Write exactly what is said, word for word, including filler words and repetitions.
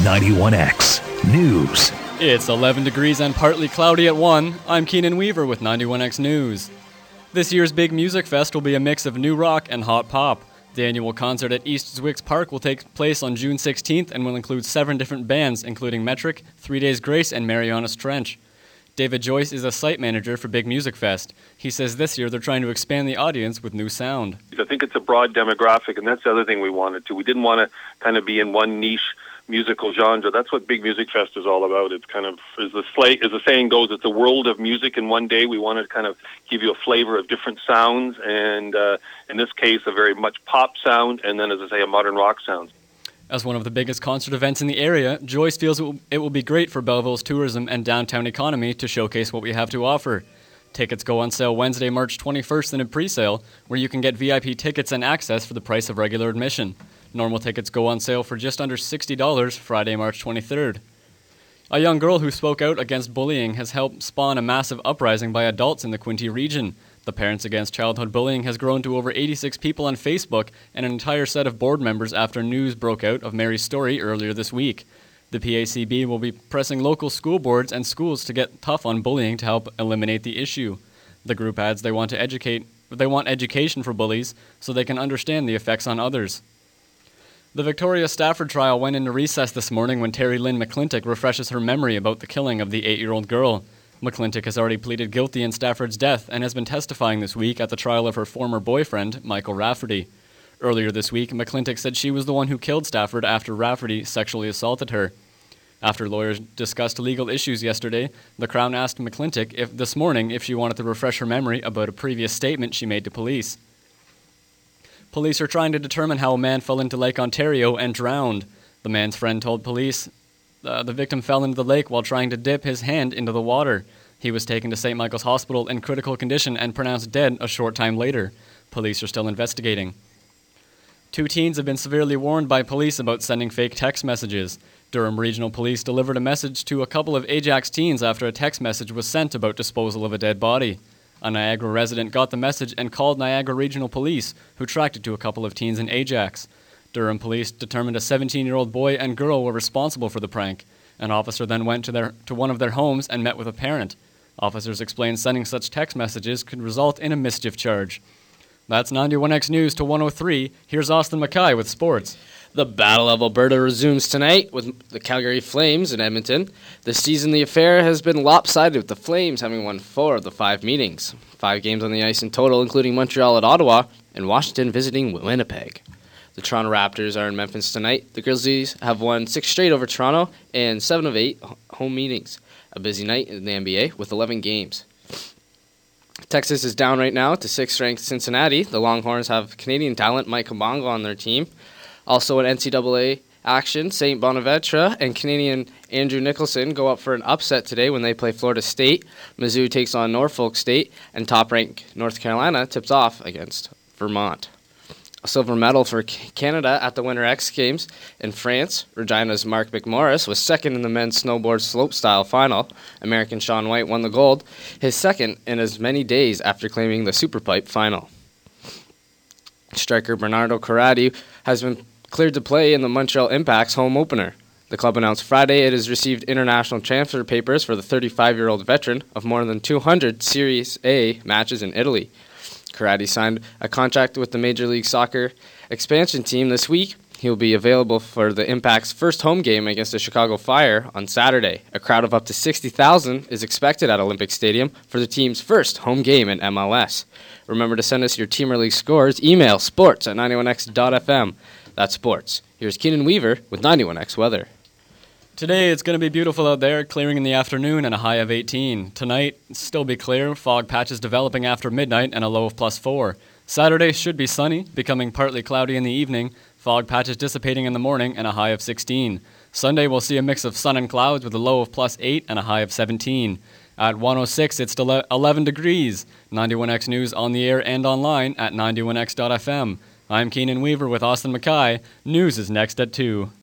ninety-one X News. It's eleven degrees and partly cloudy at one. I'm Keenan Weaver with ninety-one X News. This year's big music fest will be a mix of new rock and hot pop. The annual concert at East Zwick's Park will take place on June sixteenth and will include seven different bands, including Metric, Three Days Grace, and Marianas Trench. David Joyce is a site manager for Big Music Fest. He says this year they're trying to expand the audience with new sound. I think it's a broad demographic, and that's the other thing we wanted to. We didn't want to kind of be in one niche musical genre. That's what Big Music Fest is all about. It's kind of, as the, slay, as the saying goes, it's a world of music in one day. We wanted to kind of give you a flavor of different sounds, and uh, in this case, a very much pop sound, and then, as I say, a modern rock sound. As one of the biggest concert events in the area, Joyce feels it will, it will be great for Belleville's tourism and downtown economy to showcase what we have to offer. Tickets go on sale Wednesday, March twenty-first in a pre-sale, where you can get V I P tickets and access for the price of regular admission. Normal tickets go on sale for just under sixty dollars Friday, March twenty-third. A young girl who spoke out against bullying has helped spawn a massive uprising by adults in the Quinte region. The Parents Against Childhood Bullying has grown to over eighty-six people on Facebook and an entire set of board members after news broke out of Mary's story earlier this week. The P A C B will be pressing local school boards and schools to get tough on bullying to help eliminate the issue. The group adds they want to educate, they want education for bullies so they can understand the effects on others. The Victoria Stafford trial went into recess this morning when Terry Lynn McClintock refreshes her memory about the killing of the eight-year-old girl. McClintock has already pleaded guilty in Stafford's death and has been testifying this week at the trial of her former boyfriend, Michael Rafferty. Earlier this week, McClintock said she was the one who killed Stafford after Rafferty sexually assaulted her. After lawyers discussed legal issues yesterday, the Crown asked McClintock if, this morning if she wanted to refresh her memory about a previous statement she made to police. Police are trying to determine how a man fell into Lake Ontario and drowned. The man's friend told police uh, the victim fell into the lake while trying to dip his hand into the water. He was taken to Saint Michael's Hospital in critical condition and pronounced dead a short time later. Police are still investigating. Two teens have been severely warned by police about sending fake text messages. Durham Regional Police delivered a message to a couple of Ajax teens after a text message was sent about disposal of a dead body. A Niagara resident got the message and called Niagara Regional Police, who tracked it to a couple of teens in Ajax. Durham Police determined a seventeen-year-old boy and girl were responsible for the prank. An officer then went to their to one of their homes and met with a parent. Officers explained sending such text messages could result in a mischief charge. That's ninety-one X News to one oh three. Here's Austin Mackay with sports. The Battle of Alberta resumes tonight with the Calgary Flames in Edmonton. This season, the affair has been lopsided, with the Flames having won four of the five meetings. Five games on the ice in total, including Montreal at Ottawa and Washington visiting Winnipeg. The Toronto Raptors are in Memphis tonight. The Grizzlies have won six straight over Toronto and seven of eight home meetings. A busy night in the N B A with eleven games. Texas is down right now to sixth-ranked Cincinnati. The Longhorns have Canadian talent Mike Kabongo on their team. Also in N C double A action, Saint Bonaventure and Canadian Andrew Nicholson go up for an upset today when they play Florida State. Mizzou takes on Norfolk State, and top-ranked North Carolina tips off against Vermont. A silver medal for Canada at the Winter X Games in France. Regina's Mark McMorris was second in the men's snowboard slopestyle final. American Shaun White won the gold, his second in as many days after claiming the Superpipe final. Striker Bernardo Corradi has been cleared to play in the Montreal Impact's home opener. The club announced Friday it has received international transfer papers for the thirty-five-year-old veteran of more than two hundred Series A matches in Italy. Corradi signed a contract with the Major League Soccer expansion team this week. He will be available for the Impact's first home game against the Chicago Fire on Saturday. A crowd of up to sixty thousand is expected at Olympic Stadium for the team's first home game in M L S. Remember to send us your Team or League scores. Email sports at ninety-one x dot f m. That's sports. Here's Keenan Weaver with ninety-one X Weather. Today it's going to be beautiful out there, clearing in the afternoon and a high of eighteen. Tonight, still be clear, fog patches developing after midnight and a low of plus four. Saturday should be sunny, becoming partly cloudy in the evening, fog patches dissipating in the morning and a high of sixteen. Sunday we'll see a mix of sun and clouds with a low of plus eight and a high of seventeen. At one oh six, it's eleven degrees. ninety-one X News on the air and online at ninety-one x dot f m. I'm Keenan Weaver with Austin Mackay. News is next at two.